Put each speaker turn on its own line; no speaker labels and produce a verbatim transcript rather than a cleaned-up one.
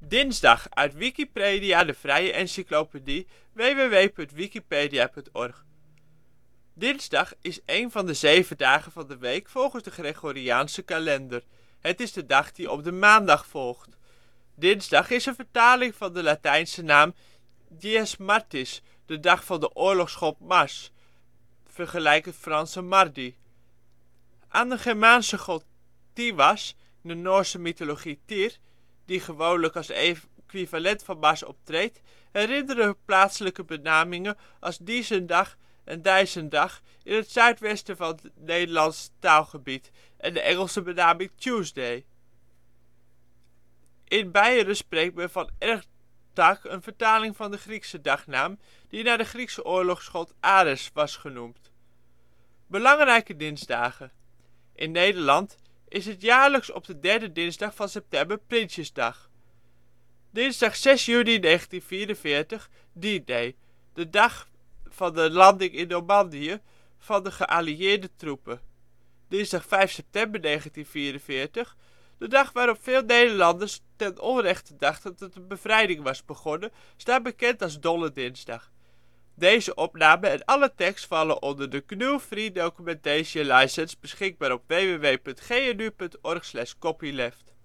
Dinsdag, uit Wikipedia, de vrije encyclopedie. w w w punt wikipedia punt org. Dinsdag is een van de zeven dagen van de week volgens de Gregoriaanse kalender. Het is de dag die op de maandag volgt. Dinsdag is een vertaling van de Latijnse naam Dies Martis, de dag van de oorlogsgod Mars. Vergelijk het Franse mardi. Aan de Germaanse god Tiwaz, in de Noorse mythologie Tyr, die gewoonlijk als equivalent van Mars optreedt, herinneren plaatselijke benamingen als Diezendag en Dijzendag in het zuidwesten van het Nederlands taalgebied en de Engelse benaming Tuesday. In Beieren spreekt men van Echtag, een vertaling van de Griekse dagnaam, die naar de Griekse oorlogsgod Ares was genoemd. Belangrijke dinsdagen. In Nederland is het jaarlijks op de derde dinsdag van september Prinsjesdag. Dinsdag zes juni negentien vierenveertig, D-Day, de dag van de landing in Normandië van de geallieerde troepen. Dinsdag vijf september negentien vierenveertig, de dag waarop veel Nederlanders ten onrechte dachten dat de bevrijding was begonnen, staat bekend als Dolle Dinsdag. Deze opname en alle tekst vallen onder de G N U Free Documentation License, beschikbaar op w w w punt g n u punt org slash copyleft.